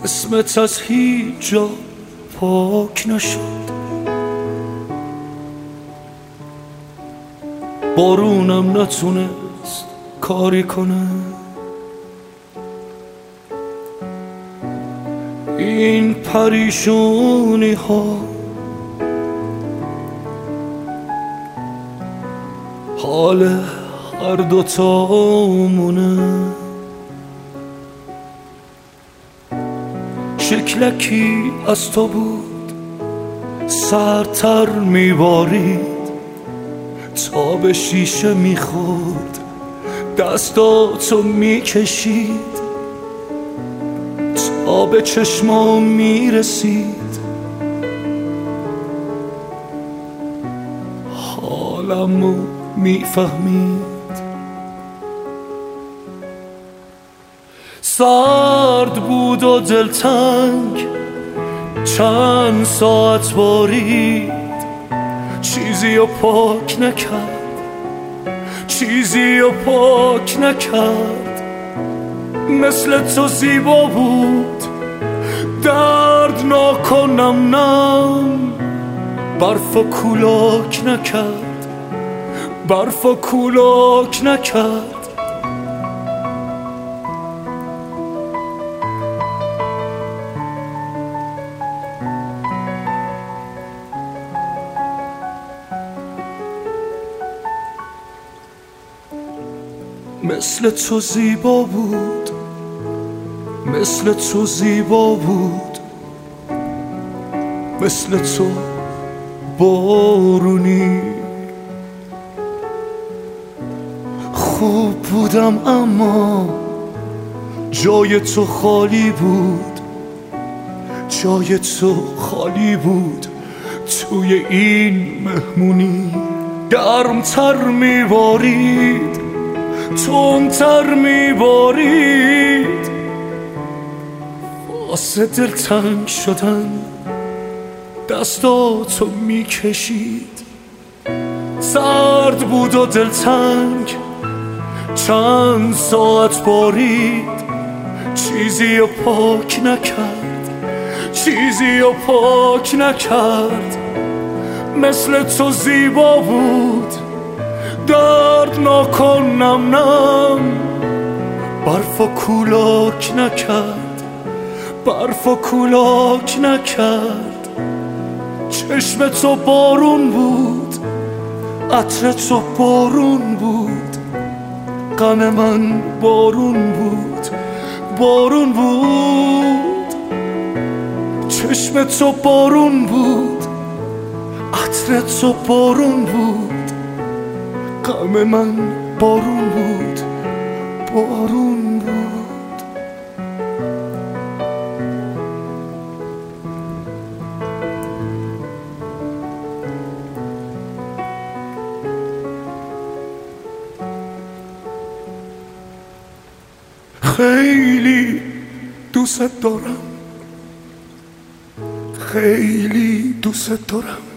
اسمت از هیچ جا پاک نشد. بارونم نتونست کاری کنه. این پریشونی ها حال هر دوتامونه. شکلکی از تو بود سرتر میبارید، تا به شیشه میخورد دستاتو میکشید، تا به چشمام میرسید حالمو میفهمید. سرد بود و دلتنگ چند ساعت بارید، چیزی رو پاک نکرد، چیزی رو پاک نکرد. مثل تو زیبا بود دردناک و نم نم، برف و کولاک نکرد، برف و کولاک نکرد. مثل تو زیبا بود، مثل تو زیبا بود، مثل تو بارونی. خوب بودم اما جای تو خالی بود، جای تو خالی بود توی این مهمونی. گرمتر میبارید، تندتر میبارید، واسه دلتنگ شدن دستاتو میکشید. سرد بود و دلتنگ چند ساعت بارید، چیزی رو پاک نکرد، چیزی رو پاک نکرد. مثل تو زیبا بود دردناک و نم نم، برف و کولاک نکرد، برف و کولاک نکرد. چشم تو بارون بود، عطر تو بارون بود، غم من بارون بود، بارون بود. چشم تو بارون بود، عطر تو بارون بود، غم من بارون بود، بارون بود. خیلی دوست دارم، خیلی دوست دارم.